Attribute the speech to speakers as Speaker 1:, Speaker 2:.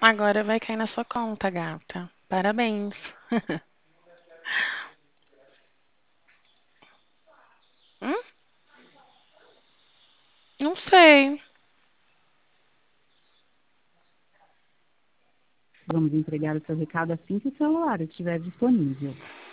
Speaker 1: Agora vai cair na sua conta, gata. Parabéns. Hum? Não sei.
Speaker 2: Vamos entregar o seu recado assim que o celular estiver disponível.